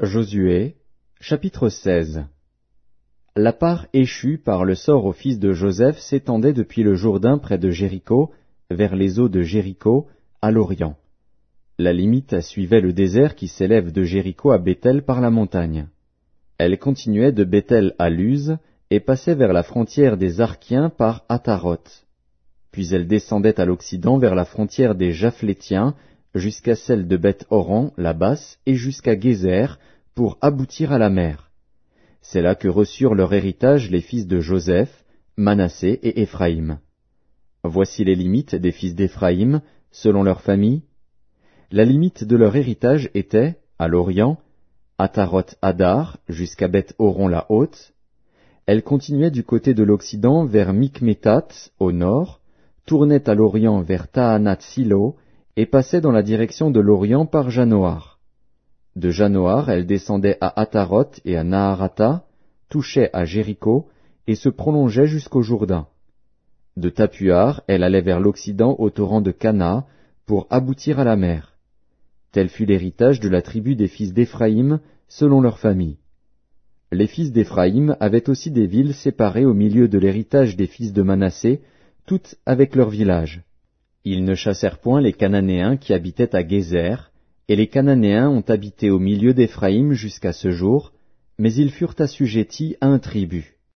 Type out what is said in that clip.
Josué, chapitre 16. La part échue par le sort aux fils de Joseph s'étendait depuis le Jourdain près de Jéricho, vers les eaux de Jéricho, à l'orient. La limite suivait le désert qui s'élève de Jéricho à Béthel par la montagne. Elle continuait de Béthel à Luz et passait vers la frontière des Arkiens par Ataroth. Puis elle descendait à l'occident vers la frontière des Japhlétiens, jusqu'à celle de Beth-Horon, la basse, et jusqu'à Gézer, pour aboutir à la mer. C'est là que reçurent leur héritage les fils de Joseph, Manassé et Éphraïm. Voici les limites des fils d'Éphraïm, selon leur famille. La limite de leur héritage était, à l'orient, Ataroth-Adar, jusqu'à Beth-Horon la haute. Elle continuait du côté de l'Occident vers Mikmétat, au nord, tournait à l'Orient vers Taanath-Silo, et passait dans la direction de l'Orient par Janoar. De Janoar, elle descendait à Ataroth et à Naharata, touchait à Jéricho, et se prolongeait jusqu'au Jourdain. De Tapuar, elle allait vers l'Occident au torrent de Cana, pour aboutir à la mer. Tel fut l'héritage de la tribu des fils d'Éphraïm, selon leur famille. Les fils d'Éphraïm avaient aussi des villes séparées au milieu de l'héritage des fils de Manassé, toutes avec leurs villages. Ils ne chassèrent point les Cananéens qui habitaient à Gézer, et les Cananéens ont habité au milieu d'Éphraïm jusqu'à ce jour, mais ils furent assujettis à un tribut.